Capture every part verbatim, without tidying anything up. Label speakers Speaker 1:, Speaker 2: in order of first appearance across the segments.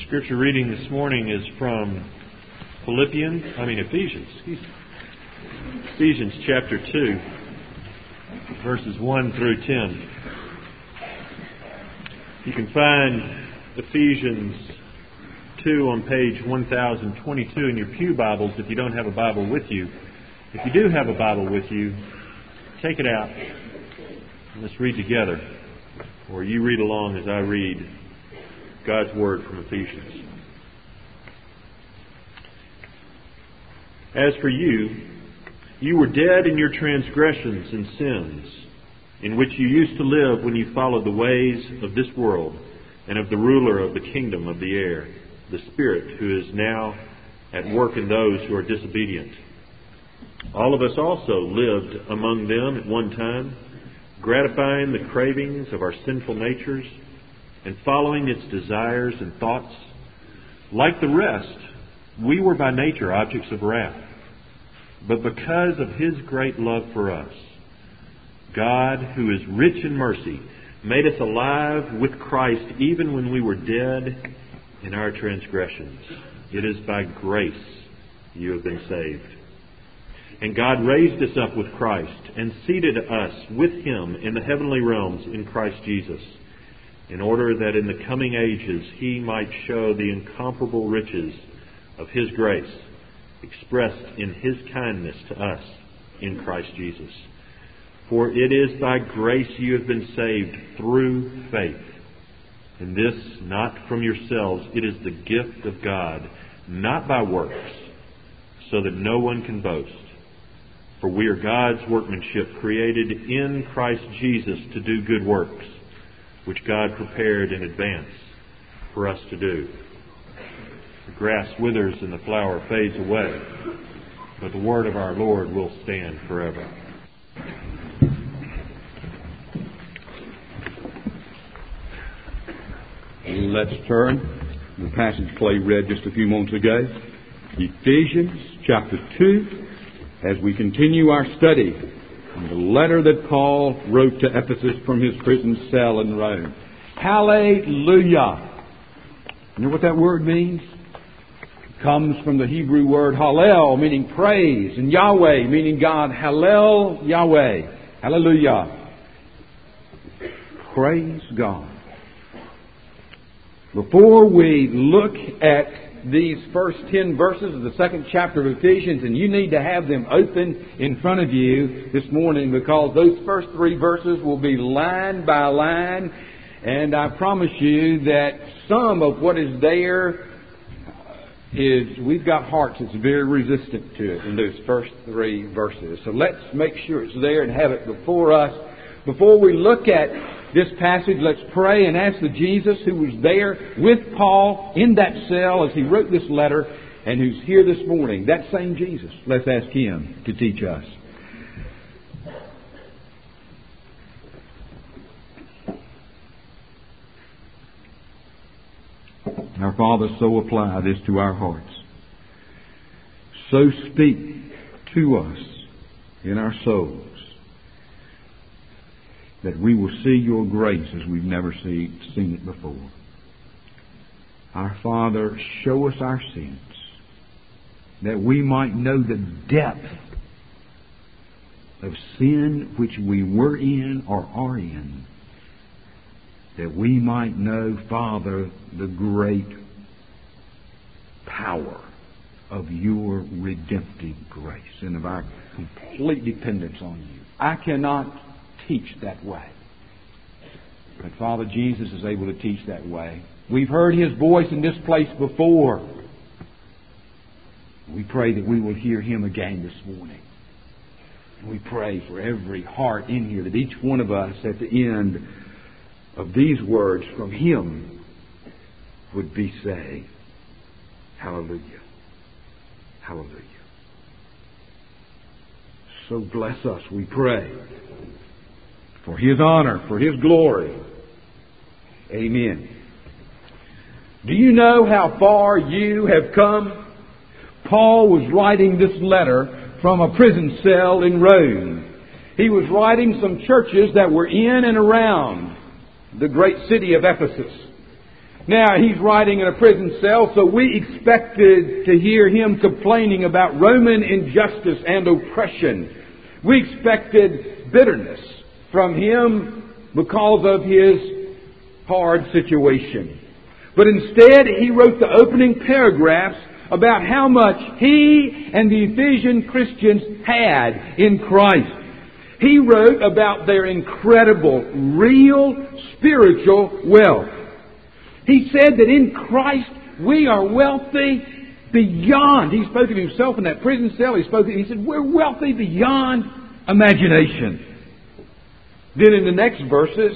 Speaker 1: Scripture reading this morning is from Philippians, I mean Ephesians, excuse me. Ephesians chapter two, verses one through ten. You can find Ephesians two on page one thousand twenty-two in your pew Bibles if you don't have a Bible with you. If you do have a Bible with you, take it out and let's read together. Or you read along as I read God's Word from Ephesians. As for you, you were dead in your transgressions and sins, in which you used to live when you followed the ways of this world and of the ruler of the kingdom of the air, the Spirit who is now at work in those who are disobedient. All of us also lived among them at one time, gratifying the cravings of our sinful natures and following its desires and thoughts. Like the rest, we were by nature objects of wrath. But because of His great love for us, God, who is rich in mercy, made us alive with Christ even when we were dead in our transgressions. It is by grace you have been saved. And God raised us up with Christ and seated us with Him in the heavenly realms in Christ Jesus, in order that in the coming ages He might show the incomparable riches of His grace, expressed in His kindness to us in Christ Jesus. For it is by grace you have been saved through faith. And this not from yourselves, it is the gift of God, not by works, so that no one can boast. For we are God's workmanship, created in Christ Jesus to do good works, which God prepared in advance for us to do. The grass withers and the flower fades away, but the word of our Lord will stand forever.
Speaker 2: Let's turn to the passage Clay read just a few moments ago, Ephesians chapter two, as we continue our study in the letter that Paul wrote to Ephesus from his prison cell in Rome. Hallelujah! You know what that word means? It comes from the Hebrew word Hallel, meaning praise, and Yahweh, meaning God. Hallel Yahweh. Hallelujah. Praise God. Before we look at these first ten verses of the second chapter of Ephesians, and you need to have them open in front of you this morning, because those first three verses will be line by line, and I promise you that some of what is there is, we've got hearts that's very resistant to it in those first three verses. So let's make sure it's there and have it before us. Before we look at this passage, let's pray and ask the Jesus who was there with Paul in that cell as he wrote this letter and who's here this morning, that same Jesus. Let's ask Him to teach us. Our Father, so apply this to our hearts. So speak to us in our souls, that we will see Your grace as we've never see, seen it before. Our Father, show us our sins, that we might know the depth of sin which we were in or are in, that we might know, Father, the great power of Your redemptive grace and of our complete dependence on You. I cannot teach that way, but Father, Jesus is able to teach that way. We've heard His voice in this place before. We pray that we will hear Him again this morning. And we pray for every heart in here, that each one of us at the end of these words from Him would be saying, Hallelujah. Hallelujah. So bless us, we pray, for His honor, for His glory. Amen. Do you know how far you have come? Paul was writing this letter from a prison cell in Rome. He was writing some churches that were in and around the great city of Ephesus. Now, he's writing in a prison cell, so we expected to hear him complaining about Roman injustice and oppression. We expected bitterness from him because of his hard situation. But instead, he wrote the opening paragraphs about how much he and the Ephesian Christians had in Christ. He wrote about their incredible, real, spiritual wealth. He said that in Christ we are wealthy beyond. He spoke of himself in that prison cell. He spoke. He said we're wealthy beyond imagination. Then in the next verses,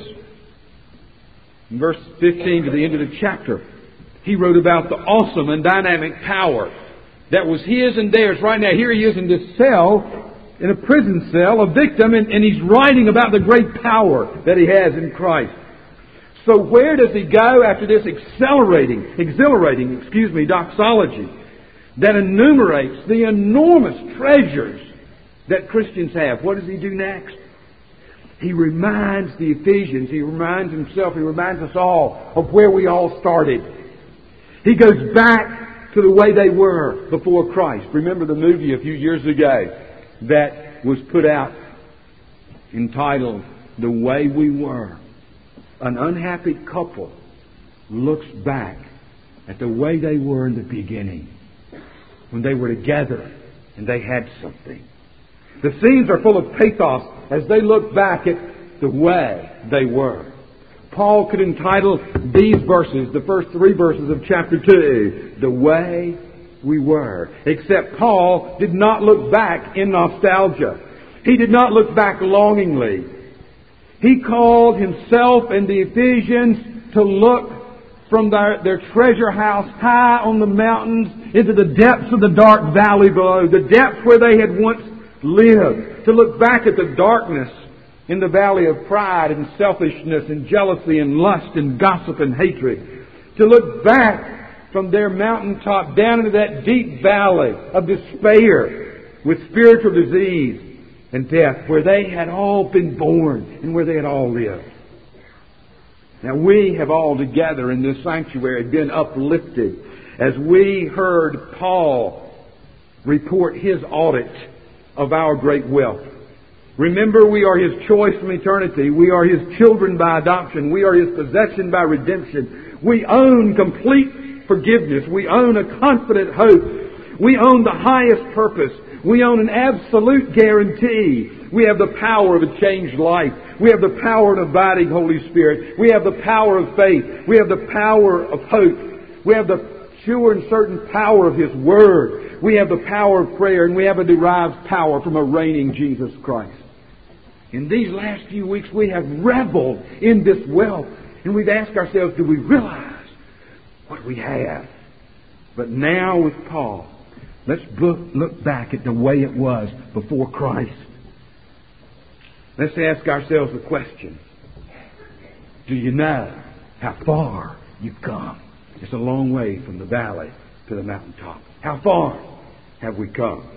Speaker 2: in verse fifteen to the end of the chapter, he wrote about the awesome and dynamic power that was his and theirs. Right now, here he is in this cell, in a prison cell, a victim, and, and he's writing about the great power that he has in Christ. So where does he go after this accelerating, exhilarating, excuse me, doxology that enumerates the enormous treasures that Christians have? What does he do next? He reminds the Ephesians, he reminds himself, he reminds us all of where we all started. He goes back to the way they were before Christ. Remember the movie a few years ago that was put out entitled The Way We Were? An unhappy couple looks back at the way they were in the beginning, when they were together and they had something. The scenes are full of pathos as they look back at the way they were. Paul could entitle these verses, the first three verses of chapter two, The Way We Were. Except Paul did not look back in nostalgia. He did not look back longingly. He called himself and the Ephesians to look from their, their treasure house high on the mountains into the depths of the dark valley below, the depths where they had once lived, to look back at the darkness in the valley of pride and selfishness and jealousy and lust and gossip and hatred, to look back from their mountaintop down into that deep valley of despair with spiritual disease and death, where they had all been born and where they had all lived. Now we have all together in this sanctuary been uplifted as we heard Paul report his audit of our great wealth. Remember, we are His choice from eternity. We are His children by adoption. We are His possession by redemption. We own complete forgiveness. We own a confident hope. We own the highest purpose. We own an absolute guarantee. We have the power of a changed life. We have the power of an abiding Holy Spirit. We have the power of faith. We have the power of hope. We have the sure and certain power of His Word. We have the power of prayer, and we have a derived power from a reigning Jesus Christ. In these last few weeks, we have reveled in this wealth, and we've asked ourselves, do we realize what we have? But now with Paul, let's look back at the way it was before Christ. Let's ask ourselves the question, do you know how far you've come? It's a long way from the valley to the mountaintop. How far have we come?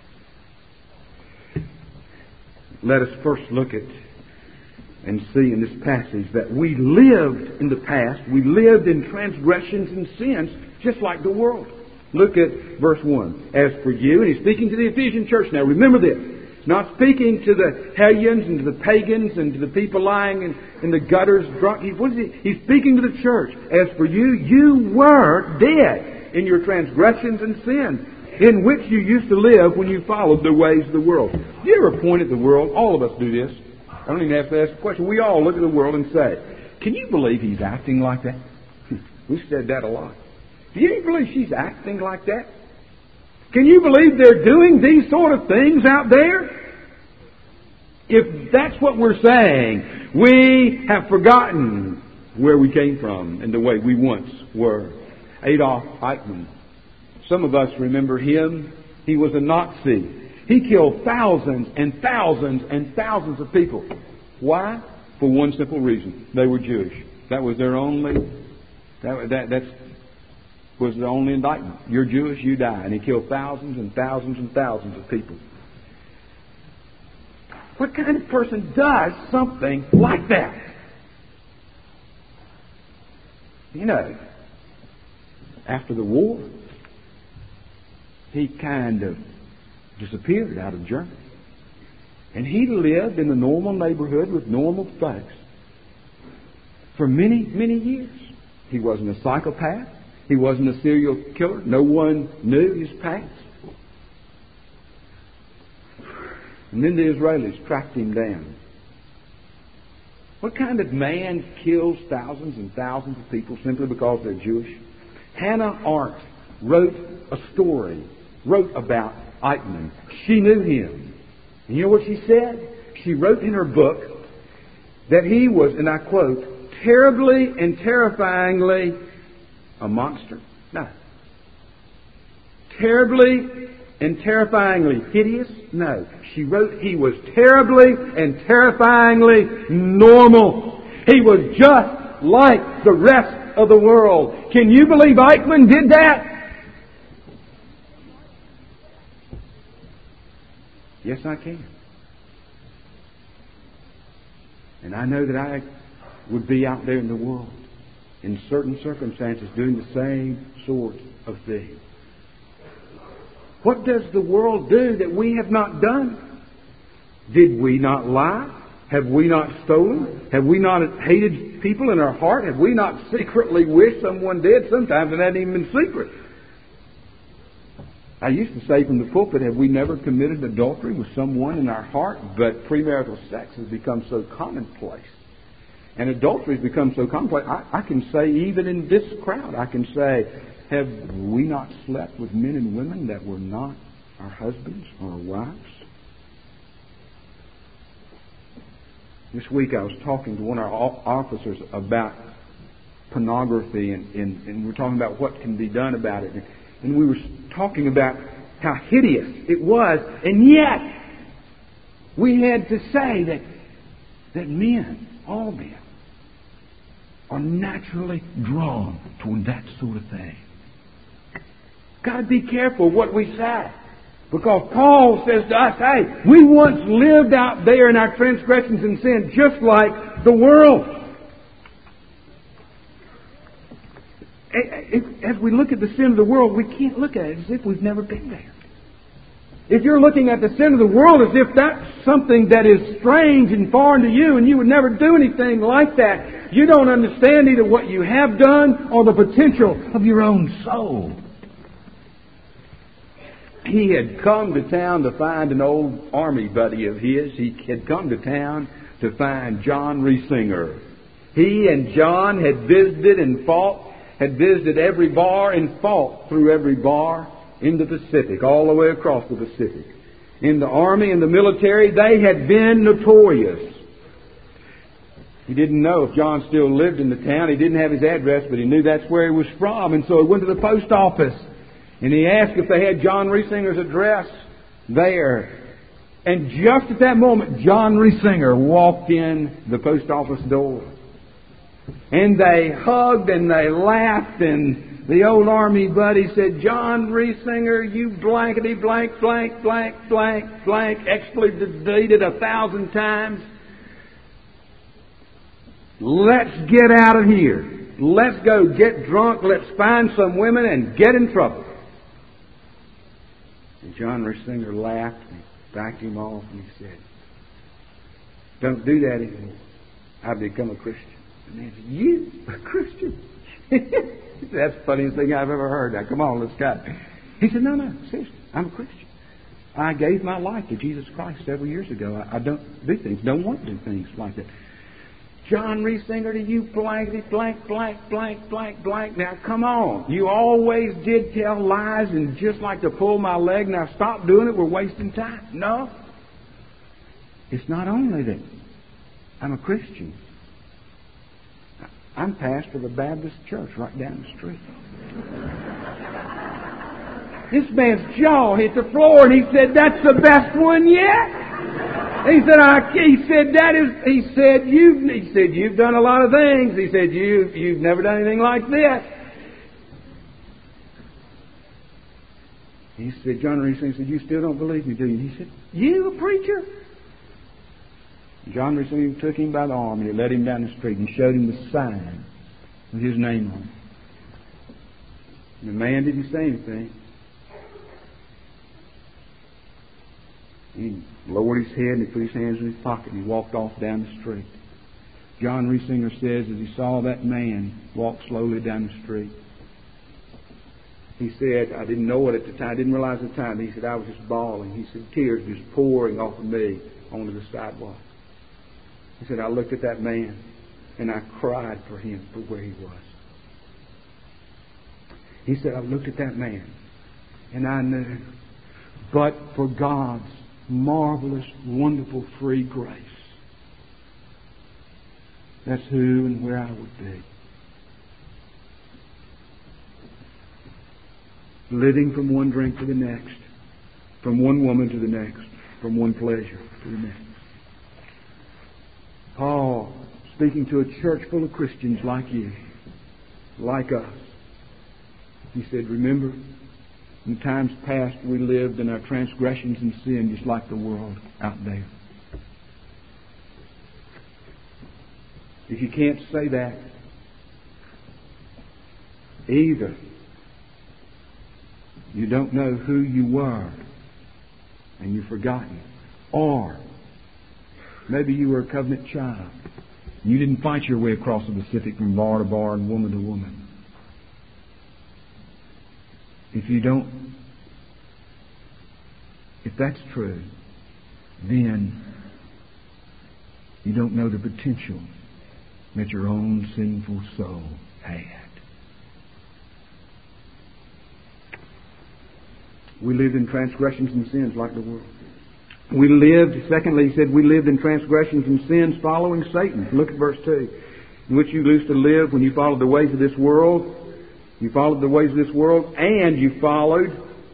Speaker 2: Let us first look at and see in this passage that we lived in the past, we lived in transgressions and sins just like the world. Look at verse one. As for you, and he's speaking to the Ephesian church now. Remember this. He's not speaking to the hellions and to the pagans and to the people lying in, in the gutters drunk. He, what is he? He's speaking to the church. As for you, you were dead in your transgressions and sins, in which you used to live when you followed the ways of the world. Do you ever point at the world? All of us do this. I don't even have to ask a question. We all look at the world and say, can you believe he's acting like that? We've said that a lot. Do you believe she's acting like that? Can you believe they're doing these sort of things out there? If that's what we're saying, we have forgotten where we came from and the way we once were. Adolf Eichmann. Some of us remember him. He was a Nazi. He killed thousands and thousands and thousands of people. Why? For one simple reason. They were Jewish. That was their only, that, that that's, was the only indictment. You're Jewish, you die. And he killed thousands and thousands and thousands of people. What kind of person does something like that? You know, after the war, he kind of disappeared out of Germany. And he lived in a normal neighborhood with normal folks for many, many years. He wasn't a psychopath. He wasn't a serial killer. No one knew his past. And then the Israelis tracked him down. What kind of man kills thousands and thousands of people simply because they're Jewish? Hannah Arendt wrote a story, wrote about Eichmann. She knew him. And you know what she said? She wrote in her book that he was, and I quote, terribly and terrifyingly a monster. No. Terribly and terrifyingly hideous? No. She wrote he was terribly and terrifyingly normal. He was just like the rest of the world. Can you believe Eichmann did that? Yes, I can. And I know that I would be out there in the world in certain circumstances doing the same sort of thing. What does the world do that we have not done? Did we not lie? Have we not stolen? Have we not hated people in our heart? Have we not secretly wished someone dead? Sometimes it hasn't even been secret. I used to say from the pulpit, have we never committed adultery with someone in our heart? But premarital sex has become so commonplace. And adultery has become so commonplace. I, I can say, even in this crowd, I can say, have we not slept with men and women that were not our husbands or our wives? This week I was talking to one of our officers about pornography, and, and, and we're talking about what can be done about it. And we were talking about how hideous it was, and yet we had to say that that men, all men, are naturally drawn toward that sort of thing. Got to be careful what we say, because Paul says to us, "Hey, we once lived out there in our transgressions and sin, just like the world." As we look at the sin of the world, we can't look at it as if we've never been there. If you're looking at the sin of the world as if that's something that is strange and foreign to you and you would never do anything like that, you don't understand either what you have done or the potential of your own soul. He had come to town to find an old army buddy of his. He had come to town to find John Riesinger. He and John had visited and fought had visited every bar and fought through every bar in the Pacific, all the way across the Pacific. In the army and the military, they had been notorious. He didn't know if John still lived in the town. He didn't have his address, but he knew that's where he was from. And so he went to the post office, and he asked if they had John Riesinger's address there. And just at that moment, John Riesinger walked in the post office door. And they hugged and they laughed, and the old army buddy said, "John Riesinger, you blankety blank, blank, blank, blank, blank, expletive a thousand times. Let's get out of here. Let's go get drunk. Let's find some women and get in trouble." And John Riesinger laughed and backed him off, and he said, "Don't do that anymore. I've become a Christian." And he said, "You, a Christian?" That's the funniest thing I've ever heard. Now, come on, let's go. He said, "No, no, seriously, I'm a Christian. I gave my life to Jesus Christ several years ago. I, I don't do things, don't want to do things like that." John Riesinger, to you blankety blank, blank, blank, blank, blank. Now, come on. You always did tell lies and just like to pull my leg. Now, stop doing it. We're wasting time. No. It's not only that I'm a Christian. I'm pastor of a Baptist church right down the street. This man's jaw hit the floor, and he said, "That's the best one yet." He said, I, "He said that is." He said, "You." He said, "You've done a lot of things." He said, "You, you've never done anything like this." He said, John Riesinger said, "You still don't believe me, do you?" He said, "You, a preacher?" John Riesinger took him by the arm and he led him down the street and showed him the sign with his name on it. The man didn't say anything. He lowered his head and he put his hands in his pocket and he walked off down the street. John Riesinger says as he saw that man walk slowly down the street, he said, I didn't know it at the time, I didn't realize at the time, he said, I was just bawling. He said, tears just pouring off of me onto the sidewalk. He said, I looked at that man and I cried for him for where he was. He said, I looked at that man and I knew, but for God's marvelous, wonderful, free grace, that's who and where I would be. Living from one drink to the next, from one woman to the next, from one pleasure to the next. Paul, speaking to a church full of Christians like you, like us, he said, remember, in times past we lived in our transgressions and sin just like the world out there. If you can't say that, either you don't know who you were and you've forgotten, or maybe you were a covenant child. You didn't fight your way across the Pacific from bar to bar and woman to woman. If you don't, if that's true, then you don't know the potential that your own sinful soul had. We lived in transgressions and sins like the world. We lived, secondly, he said, we lived in transgressions and sins following Satan. Look at verse two. In which you used to live when you followed the ways of this world. You followed the ways of this world, and you followed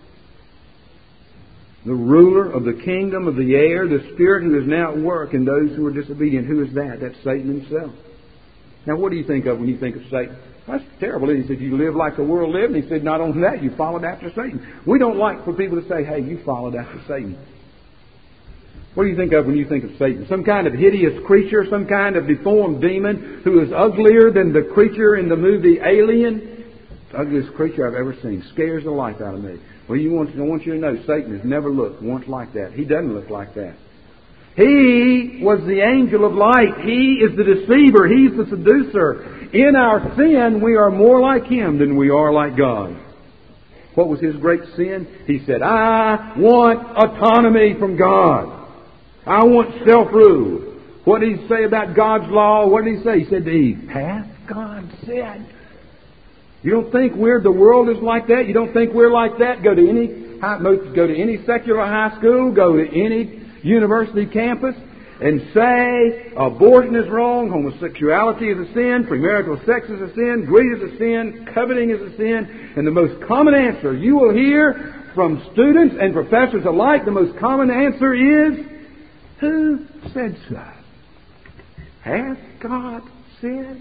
Speaker 2: the ruler of the kingdom of the air, the spirit who is now at work in those who are disobedient. Who is that? That's Satan himself. Now, what do you think of when you think of Satan? That's terrible. He said, you live like the world lived. And he said, not only that, you followed after Satan. We don't like for people to say, hey, you followed after Satan. What do you think of when you think of Satan? Some kind of hideous creature, some kind of deformed demon who is uglier than the creature in the movie Alien? The ugliest creature I've ever seen. Scares the life out of me. Well, you want, I want you to know, Satan has never looked once like that. He doesn't look like that. He was the angel of light. He is the deceiver. He's the seducer. In our sin, we are more like him than we are like God. What was his great sin? He said, I want autonomy from God. I want self-rule. What did he say about God's law? What did he say? He said to Eve, hath God said? You don't think we're, the world is like that? You don't think we're like that? Go to any, go to any secular high school, go to any university campus, and say abortion is wrong, homosexuality is a sin, premarital sex is a sin, greed is a sin, coveting is a sin, and the most common answer you will hear from students and professors alike, the most common answer is, who said so? Hath God said?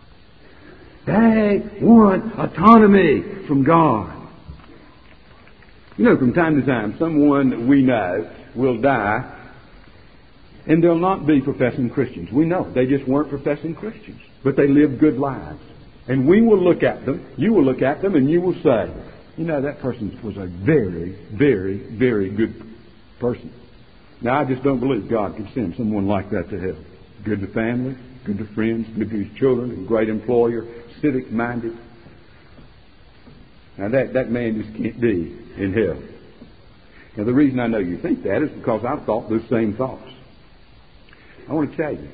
Speaker 2: They want autonomy from God. You know, from time to time, someone that we know will die, and they'll not be professing Christians. We know they just weren't professing Christians, but they lived good lives. And we will look at them, you will look at them, and you will say, you know, that person was a very, very, very good person. Now, I just don't believe God could send someone like that to hell. Good to family, good to friends, good to his children, a great employer, civic-minded. Now, that, that man just can't be in hell. Now, the reason I know you think that is because I've thought those same thoughts. I want to tell you,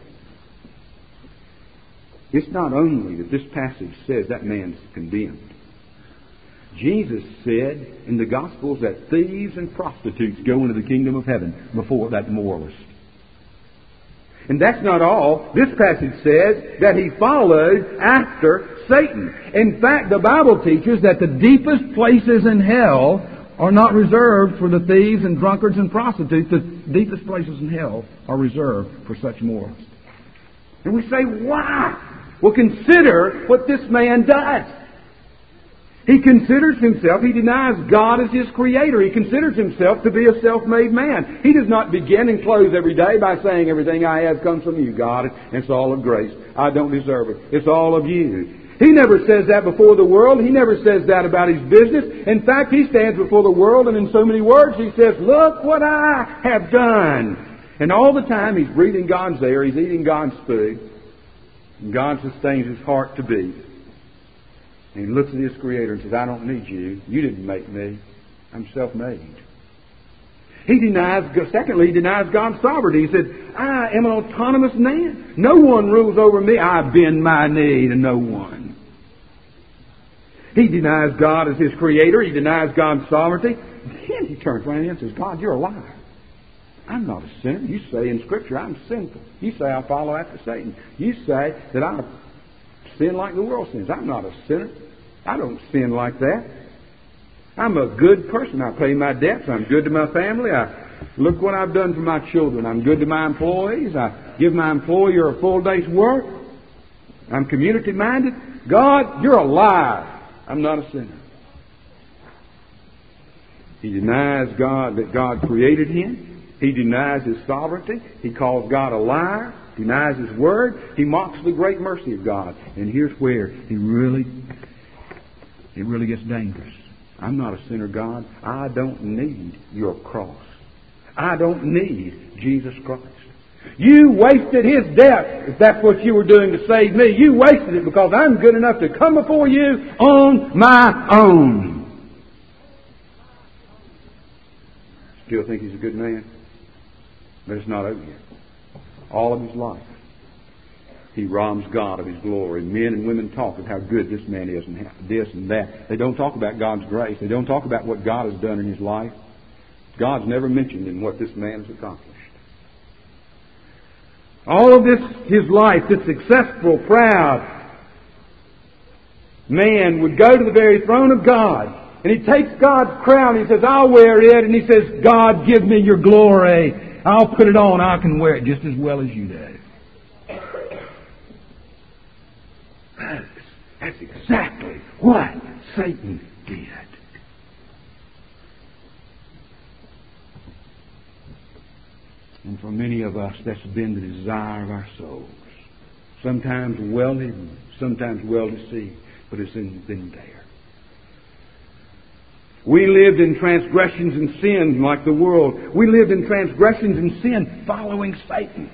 Speaker 2: it's not only that this passage says that man's condemned. Jesus said in the Gospels that thieves and prostitutes go into the kingdom of heaven before that moralist. And that's not all. This passage says that he followed after Satan. In fact, the Bible teaches that the deepest places in hell are not reserved for the thieves and drunkards and prostitutes. The deepest places in hell are reserved for such moralists. And we say, why? Well, consider what this man does. He considers himself, he denies God as his creator. He considers himself to be a self-made man. He does not begin and close every day by saying, everything I have comes from you, God, and it's all of grace. I don't deserve it. It's all of you. He never says that before the world. He never says that about His business. In fact, He stands before the world and in so many words He says, look what I have done. And all the time He's breathing God's air. He's eating God's food. And God sustains His heart to beat. And He looks at His Creator and says, I don't need you. You didn't make me. I'm self-made. He denies, secondly, He denies God's sovereignty. He said, I am an autonomous man. No one rules over me. I bend my knee to no one. He denies God as His Creator. He denies God's sovereignty. Then He turns around and says, God, you're a liar. I'm not a sinner. You say in Scripture I'm sinful. You say I follow after Satan. You say that I sin like the world sins. I'm not a sinner. I don't sin like that. I'm a good person. I pay my debts. I'm good to my family. I look what I've done for my children. I'm good to my employees. I give my employer a full day's work. I'm community-minded. God, you're a liar. I'm not a sinner. He denies God that God created him. He denies His sovereignty. He calls God a liar. Denies His word. He mocks the great mercy of God. And here's where he really, it really gets dangerous. I'm not a sinner, God. I don't need your cross. I don't need Jesus Christ. You wasted His death, if that's what you were doing to save me. You wasted it because I'm good enough to come before you on my own. Still think he's a good man? But it's not over yet. All of his life, he robs God of His glory. Men and women talk of how good this man is and this and that. They don't talk about God's grace. They don't talk about what God has done in his life. God's never mentioned in what this man has accomplished. All of this, his life, this successful, proud man would go to the very throne of God. And he takes God's crown and he says, I'll wear it. And he says, God, give me your glory. I'll put it on. I can wear it just as well as you do. That's exactly what Satan did. And for many of us, that's been the desire of our souls. Sometimes well hidden, sometimes well deceived, but it's been there. We lived in transgressions and sins like the world. We lived in transgressions and sin following Satan.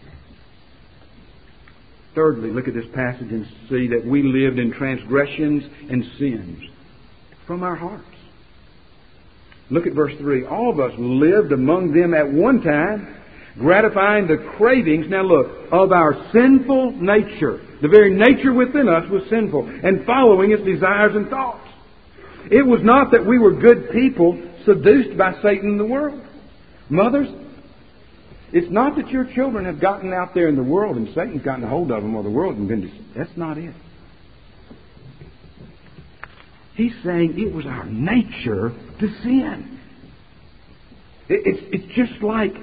Speaker 2: Thirdly, look at this passage and see that we lived in transgressions and sins from our hearts. Look at verse three. All of us lived among them at one time, gratifying the cravings, now look, of our sinful nature. The very nature within us was sinful, and following its desires and thoughts. It was not that we were good people seduced by Satan and the world. Mothers, it's not that your children have gotten out there in the world and Satan's gotten a hold of them or the world has been deceived. That's not it. He's saying it was our nature to sin. It, it's, it's just like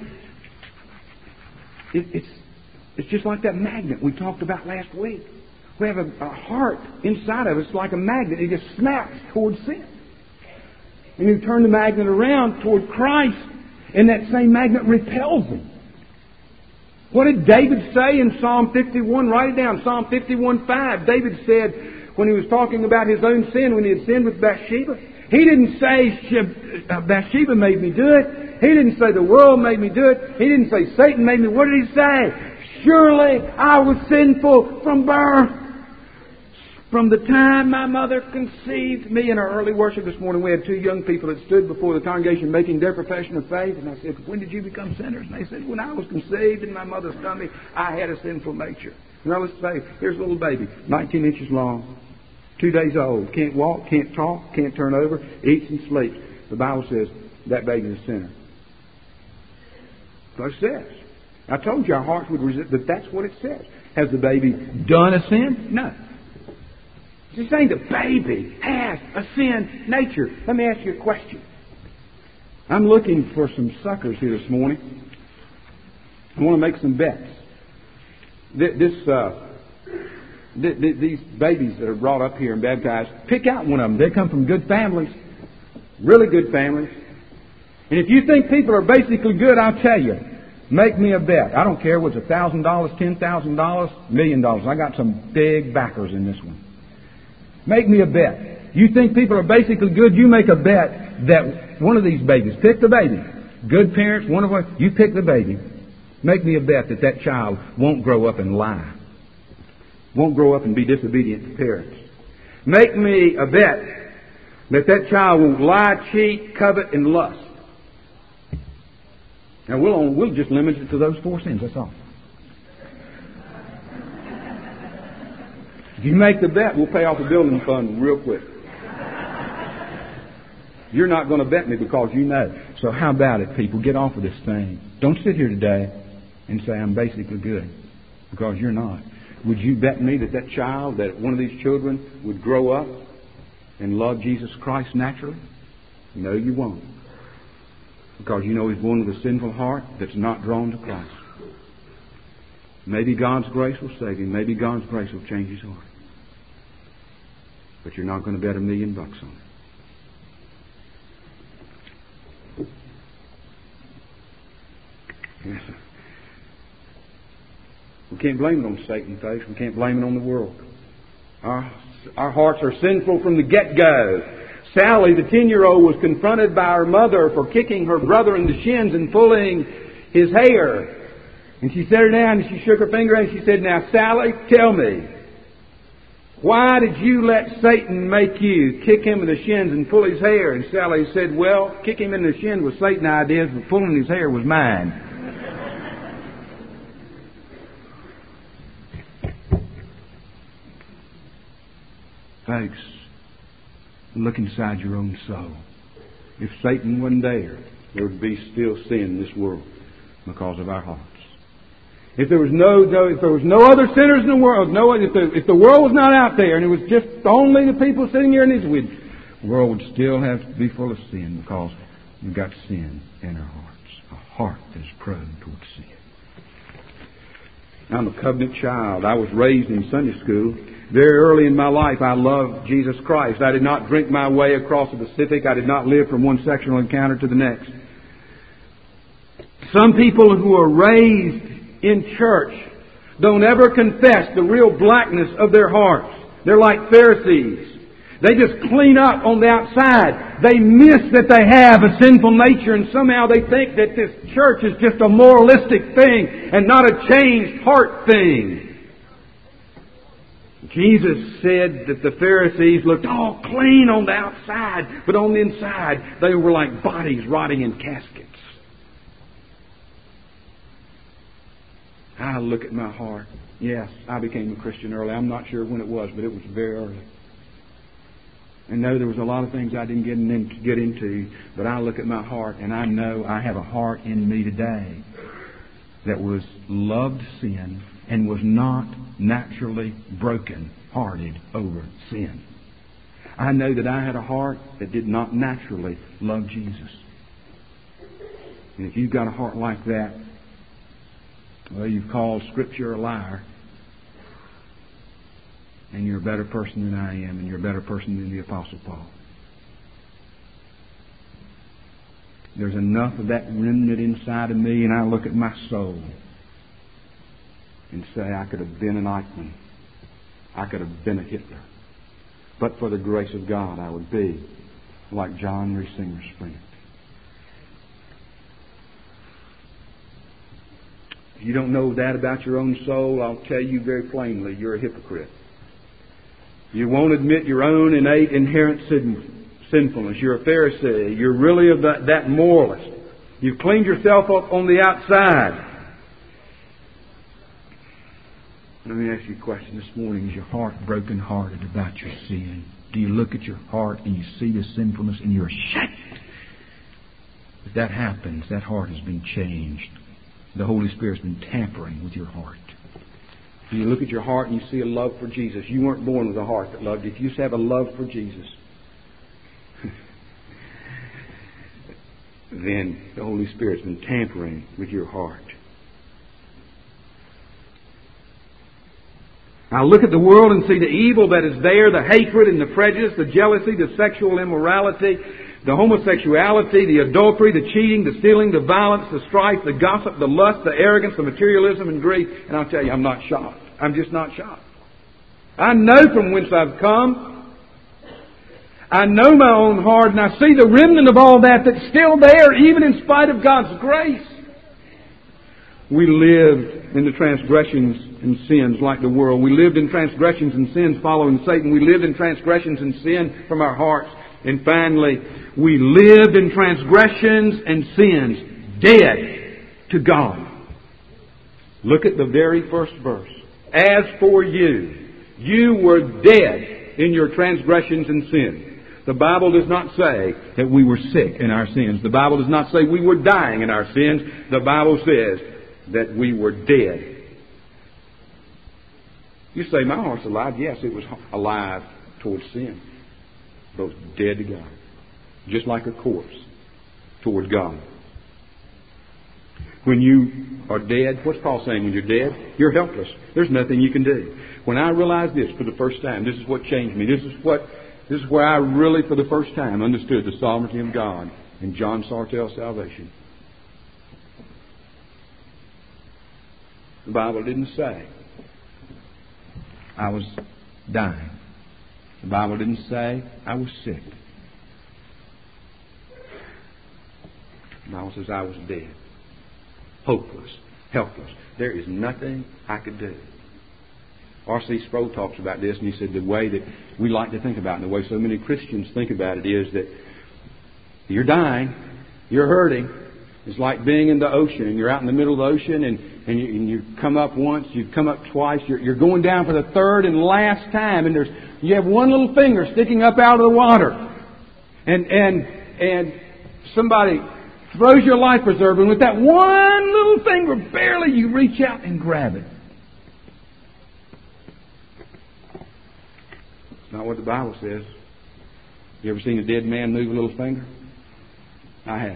Speaker 2: it, it's it's just like that magnet we talked about last week. We have a, a heart inside of us like a magnet. It just snaps towards sin. And you turn the magnet around toward Christ, and that same magnet repels him. What did David say in Psalm fifty-one? Write it down. Psalm fifty-one five. David said, when he was talking about his own sin, when he had sinned with Bathsheba, he didn't say Bathsheba made me do it. He didn't say the world made me do it. He didn't say Satan made me. What did he say? Surely I was sinful from birth. From the time my mother conceived me. In our early worship this morning, we had two young people that stood before the congregation making their profession of faith. And I said, when did you become sinners? And they said, when I was conceived in my mother's stomach, I had a sinful nature. And I was saying, here's a little baby, nineteen inches long, two days old, can't walk, can't talk, can't turn over, eats and sleeps. The Bible says that baby's a sinner. So it says. I told you our hearts would resist, but that's what it says. Has the baby done a sin? No. He's saying the baby has a sin nature. Let me ask you a question. I'm looking for some suckers here this morning. I want to make some bets. This, uh, these babies that are brought up here and baptized, pick out one of them. They come from good families, really good families. And if you think people are basically good, I'll tell you, make me a bet. I don't care whether it's one thousand dollars, ten thousand dollars, a million dollars. I got some big backers in this one. Make me a bet. You think people are basically good, you make a bet that one of these babies, pick the baby. Good parents, one of them, you pick the baby. Make me a bet that that child won't grow up and lie. Won't grow up and be disobedient to parents. Make me a bet that that child won't lie, cheat, covet, and lust. Now, we'll, we'll just limit it to those four sins, that's all. If you make the bet, we'll pay off the building fund real quick. You're not going to bet me because you know. So how about it, people? Get off of this thing. Don't sit here today and say, I'm basically good, because you're not. Would you bet me that that child, that one of these children would grow up and love Jesus Christ naturally? No, you won't. Because you know he's born with a sinful heart that's not drawn to Christ. Maybe God's grace will save him. Maybe God's grace will change his heart. But you're not going to bet a million bucks on it. Yes, sir. We can't blame it on Satan, folks. We can't blame it on the world. Our, our hearts are sinful from the get-go. Sally, the ten-year-old, was confronted by her mother for kicking her brother in the shins and pulling his hair. And she sat her down and she shook her finger and she said, now, Sally, tell me, why did you let Satan make you kick him in the shins and pull his hair? And Sally said, well, kick him in the shins was Satan's idea, but pulling his hair was mine. Folks, look inside your own soul. If Satan wasn't there, there would be still sin in this world because of our hearts. If there was no, if there was no other sinners in the world, no, if the, if the world was not out there and it was just only the people sitting here in this, the world would still have to be full of sin because we've got sin in our hearts. A heart that is prone towards sin. I'm a covenant child. I was raised in Sunday school. Very early in my life, I loved Jesus Christ. I did not drink my way across the Pacific. I did not live from one sexual encounter to the next. Some people who are raised in church don't ever confess the real blackness of their hearts. They're like Pharisees. They just clean up on the outside. They miss that they have a sinful nature, and somehow they think that this church is just a moralistic thing and not a changed heart thing. Jesus said that the Pharisees looked all clean on the outside, but on the inside they were like bodies rotting in caskets. I look at my heart. Yes, I became a Christian early. I'm not sure when it was, but it was very early. And know there was a lot of things I didn't get, in, get into, but I look at my heart and I know I have a heart in me today that was loved sin and was not naturally broken-hearted over sin. I know that I had a heart that did not naturally love Jesus. And if you've got a heart like that, well, you've called Scripture a liar. And you're a better person than I am, and you're a better person than the Apostle Paul. There's enough of that remnant inside of me, and I look at my soul and say, I could have been an Eichmann. I could have been a Hitler. But for the grace of God, I would be like John Reisinger's friend. If you don't know that about your own soul, I'll tell you very plainly, you're a hypocrite. You won't admit your own innate, inherent sin, sinfulness. You're a Pharisee. You're really of that, that moralist. You've cleaned yourself up on the outside. Let me ask you a question this morning. Is your heart broken-hearted about your sin? Do you look at your heart and you see the sinfulness and you're ashamed? If that happens, that heart has been changed. The Holy Spirit's been tampering with your heart. Do you look at your heart and you see a love for Jesus? You weren't born with a heart that loved you. If you just have a love for Jesus, then the Holy Spirit's been tampering with your heart. Now look at the world and see the evil that is there, the hatred and the prejudice, the jealousy, the sexual immorality, the homosexuality, the adultery, the cheating, the stealing, the violence, the strife, the gossip, the lust, the arrogance, the materialism and greed. And I'll tell you, I'm not shocked. I'm just not shocked. I know from whence I've come. I know my own heart, and I see the remnant of all that that's still there, even in spite of God's grace. We lived in the transgressions and sins like the world. We lived in transgressions and sins following Satan. We lived in transgressions and sin from our hearts. And finally, we lived in transgressions and sins, dead to God. Look at the very first verse. As for you, you were dead in your transgressions and sins. The Bible does not say that we were sick in our sins. The Bible does not say we were dying in our sins. The Bible says that we were dead. You say, my heart's alive. Yes, it was alive towards sin. But it was dead to God. Just like a corpse toward God. When you are dead, what's Paul saying when you're dead? You're helpless. There's nothing you can do. When I realized this for the first time, this is what changed me. This is what, this is where I really, for the first time, understood the sovereignty of God in John Sartell's salvation. The Bible didn't say I was dying. The Bible didn't say I was sick. The Bible says I was dead. Hopeless. Helpless. There is nothing I could do. R C Sproul talks about this, and he said the way that we like to think about it, and the way so many Christians think about it, is that you're dying, you're hurting. It's like being in the ocean, and you're out in the middle of the ocean, and, and, you, and you come up once, you come up twice, you're, you're going down for the third and last time, and there's you have one little finger sticking up out of the water, and and and somebody throws your life preserver, and with that one little finger, barely you reach out and grab it. It's not what the Bible says. You ever seen a dead man move a little finger? I have.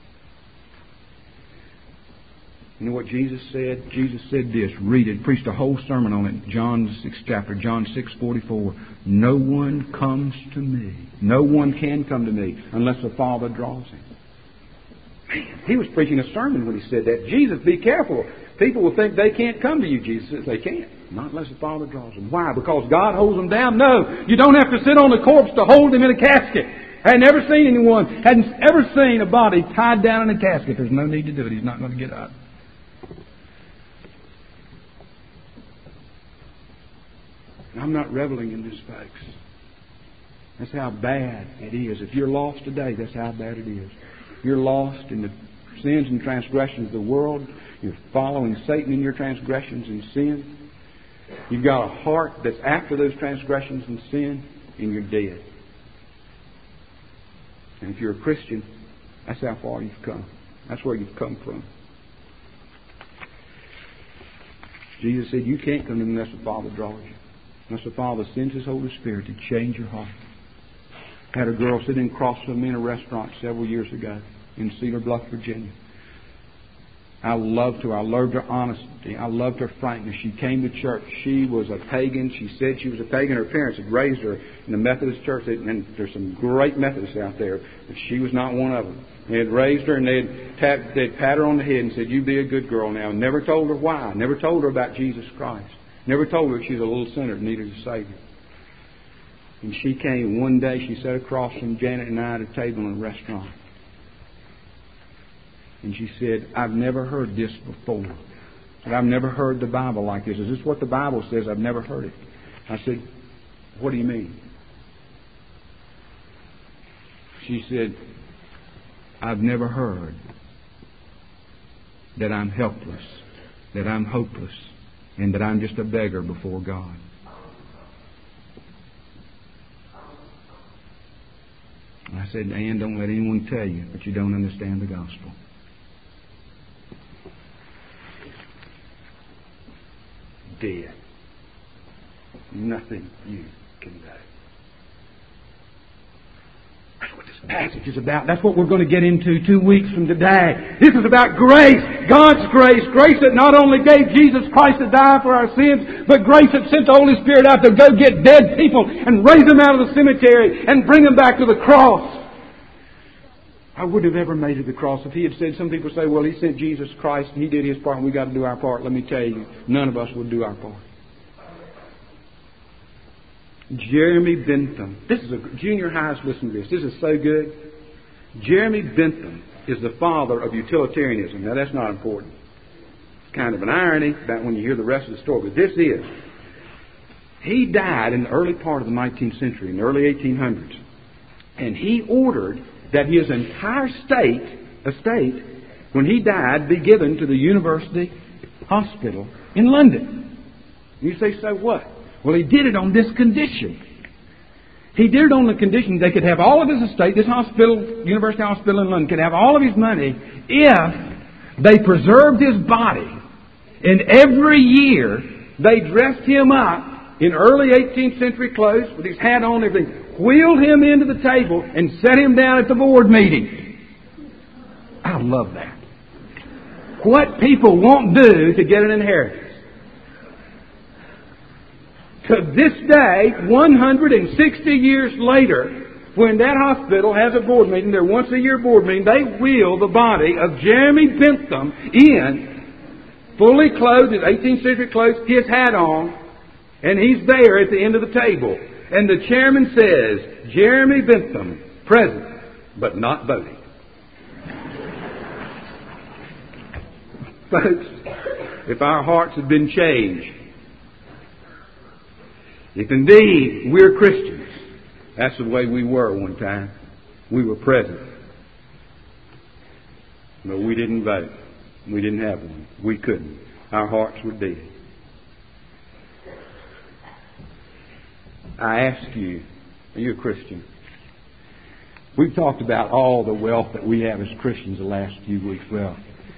Speaker 2: You know what Jesus said? Jesus said this. Read it. Preached a whole sermon on it. John sixth chapter. John six forty-four. No one comes to me. No one can come to me unless the Father draws him. Man, he was preaching a sermon when he said that. Jesus, be careful. People will think they can't come to you. Jesus says they can't. Not unless the Father draws them. Why? Because God holds them down? No. You don't have to sit on the corpse to hold him in a casket. I had never seen anyone, hadn't ever seen a body tied down in a casket. There's no need to do it. He's not going to get up. I'm not reveling in this, folks. That's how bad it is. If you're lost today, that's how bad it is. You're lost in the sins and transgressions of the world. You're following Satan in your transgressions and sin. You've got a heart that's after those transgressions and sin, and you're dead. And if you're a Christian, that's how far you've come. That's where you've come from. Jesus said, you can't come unless the Father draws you. Unless the Father sends His Holy Spirit to change your heart. I had a girl sitting across from me in a restaurant several years ago in Cedar Bluff, Virginia. I loved her. I loved her honesty. I loved her frankness. She came to church. She was a pagan. She said she was a pagan. Her parents had raised her in the Methodist church. And there's some great Methodists out there, but she was not one of them. They had raised her, and they'd, tapped, they'd pat her on the head and said, you be a good girl now. And never told her why. Never told her about Jesus Christ. Never told her she was a little sinner that needed a Savior. And she came one day, she sat across from Janet and I at a table in a restaurant. And she said, I've never heard this before. Said, I've never heard the Bible like this. Is this what the Bible says? I've never heard it. I said, what do you mean? She said, I've never heard that I'm helpless, that I'm hopeless, and that I'm just a beggar before God. And I said, Ann, don't let anyone tell you that you don't understand the gospel. Dead. Nothing you can do. That's what this passage is about. That's what we're going to get into two weeks from today. This is about grace. God's grace. Grace that not only gave Jesus Christ to die for our sins, but grace that sent the Holy Spirit out to go get dead people and raise them out of the cemetery and bring them back to the cross. I wouldn't have ever made it to the cross if He had said, some people say, well, He sent Jesus Christ and He did His part and we got to do our part. Let me tell you, none of us would do our part. Jeremy Bentham. This is a junior highs. Listen to this. This is so good. Jeremy Bentham is the father of utilitarianism. Now, that's not important. It's kind of an irony about when you hear the rest of the story, but this is. He died in the early part of the nineteenth century, in the early eighteen hundreds. And he ordered that his entire state, estate, when he died, be given to the University Hospital in London. You say, so what? Well, he did it on this condition. He did it on the condition they could have all of his estate, this hospital, University Hospital in London, could have all of his money if they preserved his body. And every year they dressed him up in early eighteenth century clothes with his hat on and everything, wheeled him into the table and set him down at the board meeting. I love that. What people won't do to get an inheritance. To this day, one hundred sixty years later, when that hospital has a board meeting, their once a year board meeting, they wheel the body of Jeremy Bentham in, fully clothed, his eighteenth century clothes, his hat on, and he's there at the end of the table. And the chairman says, Jeremy Bentham, present, but not voting. Folks, if our hearts had been changed, if indeed we're Christians, that's the way we were one time. We were present. But we didn't vote. We didn't have one. We couldn't. Our hearts were dead. I ask you, are you a Christian? We've talked about all the wealth that we have as Christians the last few weeks. Well,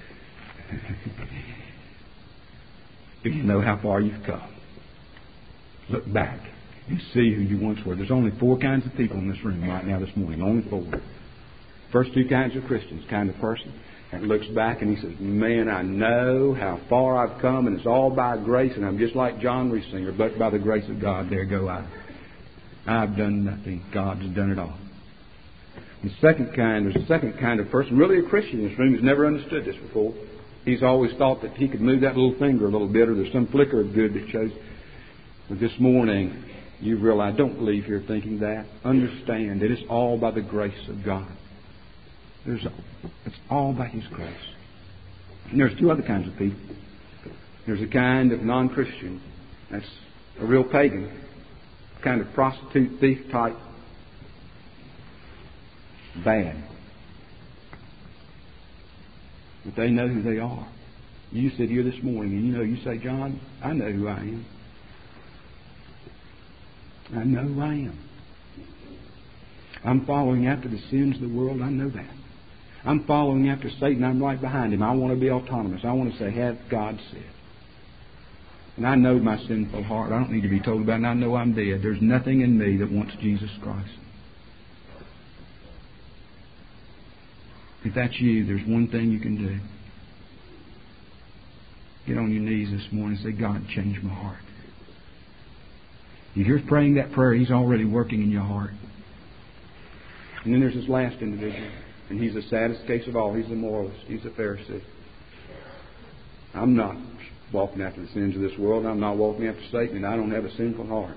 Speaker 2: do you know how far you've come? Look back and see who you once were. There's only four kinds of people in this room right now this morning. Only four. First two kinds of Christians. Kind of person that looks back and he says, man, I know how far I've come and it's all by grace and I'm just like John Reesinger, but by the grace of God, there go I. I've done nothing. God has done it all. The second kind, there's a second kind of person, really a Christian in this room, who's never understood this before. He's always thought that he could move that little finger a little bit or there's some flicker of good that shows. But this morning, you've realized, don't leave here thinking that. Understand that it's all by the grace of God. There's, it's all by His grace. And there's two other kinds of people. There's a kind of non-Christian. That's a real pagan. A kind of prostitute, thief type. Bad. But they know who they are. You sit here this morning and you know, you say, John, I know who I am. I know who I am. I'm following after the sins of the world. I know that. I'm following after Satan. I'm right behind him. I want to be autonomous. I want to say, have God said. And I know my sinful heart. I don't need to be told about it. And I know I'm dead. There's nothing in me that wants Jesus Christ. If that's you, there's one thing you can do. Get on your knees this morning and say, God, change my heart. If you're praying that prayer, He's already working in your heart. And then there's this last individual. And he's the saddest case of all. He's the moralist. He's the Pharisee. I'm not walking after the sins of this world. I'm not walking after Satan. And I don't have a sinful heart.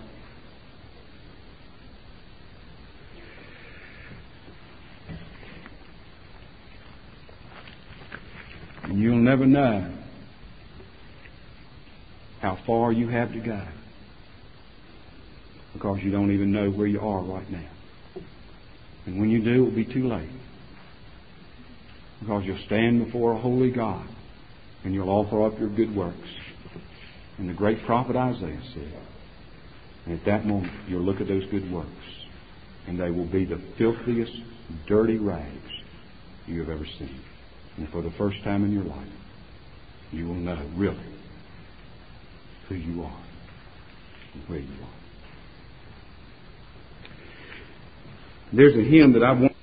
Speaker 2: And you'll never know how far you have to go. Because you don't even know where you are right now. And when you do, it will be too late. Because you'll stand before a holy God and you'll offer up your good works. And the great prophet Isaiah said, and at that moment you'll look at those good works and they will be the filthiest, dirty rags you have ever seen. And for the first time in your life, you will know really who you are and where you are. There's a hymn that I want